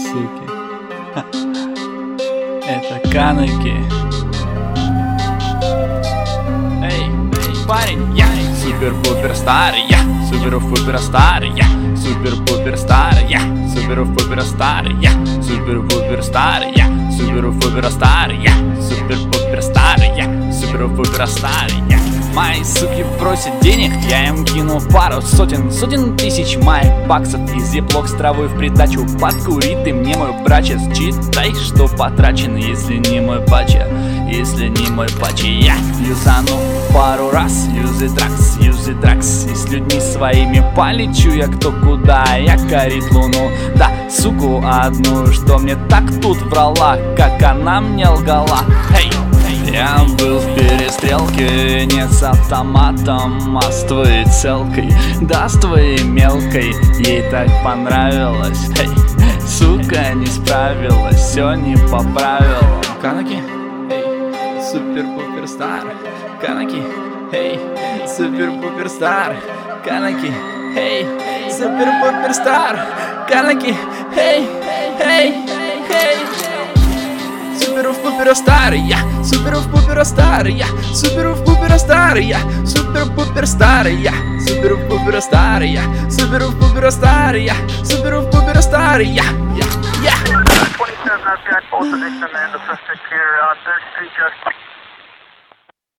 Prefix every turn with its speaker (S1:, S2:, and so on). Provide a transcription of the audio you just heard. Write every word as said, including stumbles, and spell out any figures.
S1: суки. Это каныки. Эй, парень, я супер-пупер старый, я супер-пупер старый, я супер-пупер старый, я супер-пупер старый, я супер-пупер старый, я супер-пупер старый, я супер-пупер старый, я супер-пупер старый, я. Мои суки просят денег, я им кину пару сотен, сотен тысяч моих баксов и зиплок с травой в придачу. Подкури ты мне, мой братец, читай, что потрачено, если не мой пача, если не мой пача. Я юзану пару раз, юзи дракс, юзи дракс, и с людьми своими полечу я кто куда, я корит луну, да, суку одну, что мне так тут врала, как она мне лгала. Эй! Я был в перестрелке не с автоматом, а с твоей целкой, да с твоей мелкой. Ей так понравилось, эй, сука не справилась, все не поправила. Канаки, эй, супер-пупер стар. Канаки, эй, супер-пупер стар. Канаки, эй, супер-пупер стар. Канаки, эй, эй, эй. Супер-пупер старый, я супер-пупер старый, я супер-пупер старый, я супер-пупер старый, я супер-пупер старый, я супер-пупер старый, я супер-пупер старый, я я я.